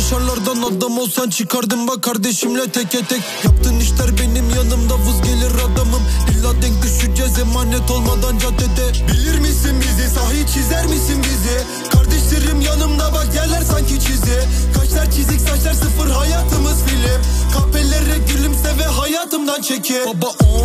dışarılardan adam olsan çıkardın bak kardeşimle teke tek. Yaptığın işler benim yanımda vız gelir adamım. İlla denk düşeceğiz emanet olmadan caddede. Bilir misin bizi, sahi çizer misin bizi? Kardeşlerim yanımda bak yerler sanki çizi. Kaşlar çizik saçlar sıfır hayatımız film. Kahvelere gülümse ve hayatımdan çekil. Baba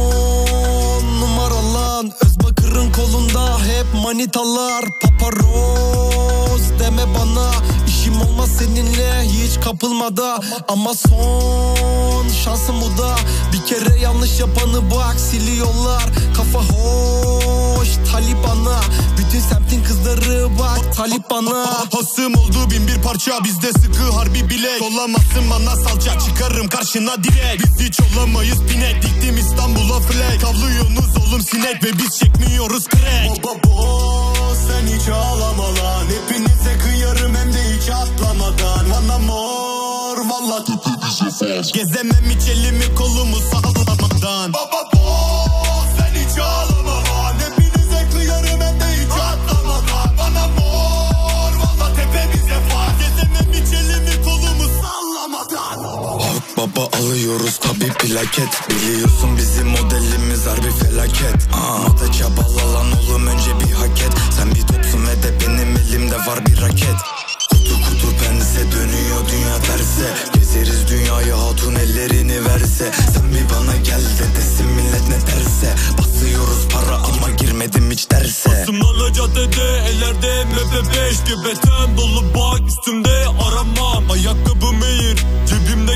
10 numara lan, Özbakır'ın kolunda hep manitalar. Paparoz deme bana, işim olmaz seninle hiç kapılmada. Ama son şansım bu da, bir kere yanlış yapanı bak siliyorlar. Kafa hoş Taliban'a, bütün semtin kızları bak talip bana. Hasım oldu bin bir parça, bizde sıkı harbi bilek. Olamazsın bana salça, çıkarım karşına direkt. Biz hiç olamayız pinek, diktim İstanbul'a flag. Kavlıyorsunuz oğlum sinek ve biz çekmiyoruz crack. Baba sen hiç ağlama lan, hepinize kıyarım hem de hiç atlamadan. Bana mor valla gezemem hiç elimi kolumu sallamadan. Baba sen hiç ağlama lan, hepinize kıyarım hem de hiç atlamadan. Bana mor valla tepemize far, gezemem hiç elimi kolumu sallamadan. Hak baba alıyoruz tabi plaket. Biliyorsun bizim modelimiz harbi felaket. Mata çabala lan oğlum önce bir hak et. Sen bir topsun ve de benim elimde var bir raket. Kutu kutu pense dönüyor dünya terse. Gezeriz dünyayı hatun ellerini verse. Sen bir bana gel de desin millet ne derse. Basıyoruz para ama girmedim hiç derse. Basımlarla caddede ellerde MP5 göbetem dolu bak üstümde aramam. Ayakkabım eğir cebimde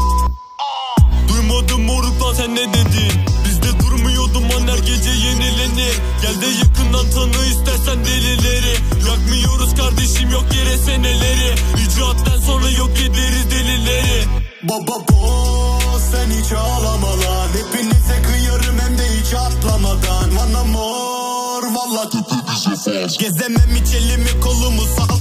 duymadım moruktan sen ne dedin. Bizde durmuyor duman her gece yenilenir. Gel de yakından tanı istersen delileri. Yakmıyoruz kardeşim yok yere seneleri. İcraattan sonra yok ederiz delileri. Baba sen hiç ağlama lan, hepinize kıyarım hem de hiç atlamadan. Bana mor valla gezemem hiç elimi kolumu